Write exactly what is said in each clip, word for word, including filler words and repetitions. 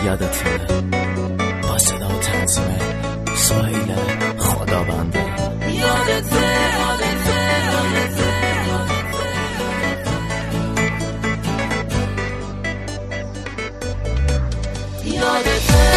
یادته با صدا و تنظیم سهیل خدابنده. یادته یادته یادته یادته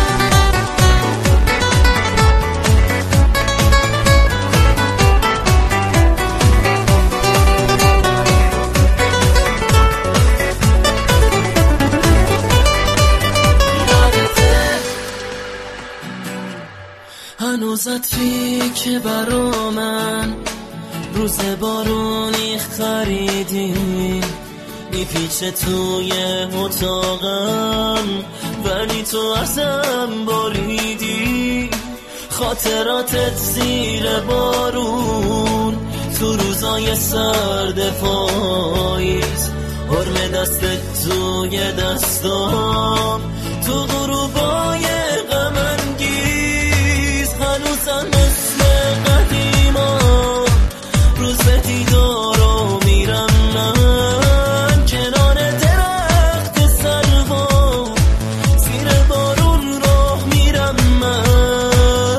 هنوزت که برا من روز بارونی خریدی، میپیچه توی اتاقم ولی تو ازم باریدی. خاطراتت زیر بارون تو روزای سرد پاییز، حرم دستت توی دستام تو غروبای غم انگیز. هنوزم مثل قدیما روز دیدارو میرم من کنار درخت سروا، زیر بارون راه میرم من.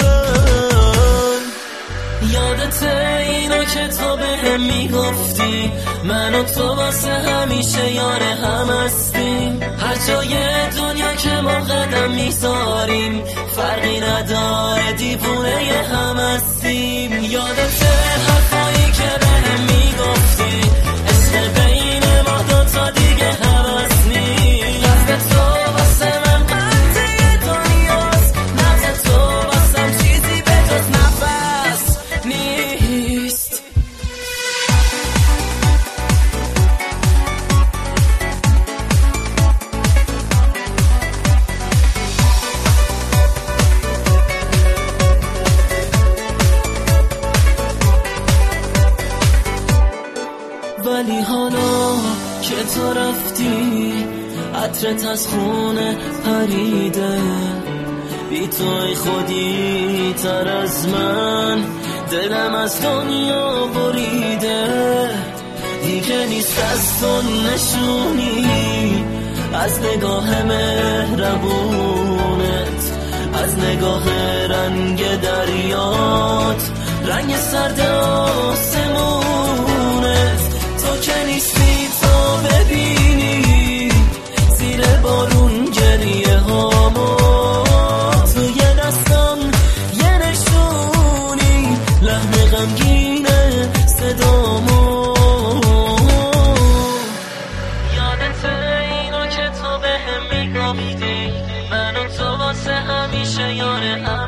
یادته اینا که تو بهم میگفتی من و تو واسه همیشه یار هم هستیم، هر جای دنیا که ما قدم میذاریم فرقی نداره دیوونه هم هستیم. یادته حرفایی که بهم میگفتی عشق بین ما دوتا دیگه هوس نیست. قصد تو واسه من قطعه دنیاست، نبض تو واسم چیزی به جز نفس نیست. ولی حالا که تو رفتی عطرت از خونه پریده، بی تو ای خودی تر از من دلم از دنیا بریده. دیگه نیست از تو نشونی از نگاه مهربونت، از نگاه رنگ دریات، رنگ سرد آسمونت. تو که نیستی تو ببینی زیر بارون گریه هامو، توی دستم یه نشونی لحن غمگین صدامو. یادته اینا که تو بهم میگفتی من و تو واسه همیشه یار هم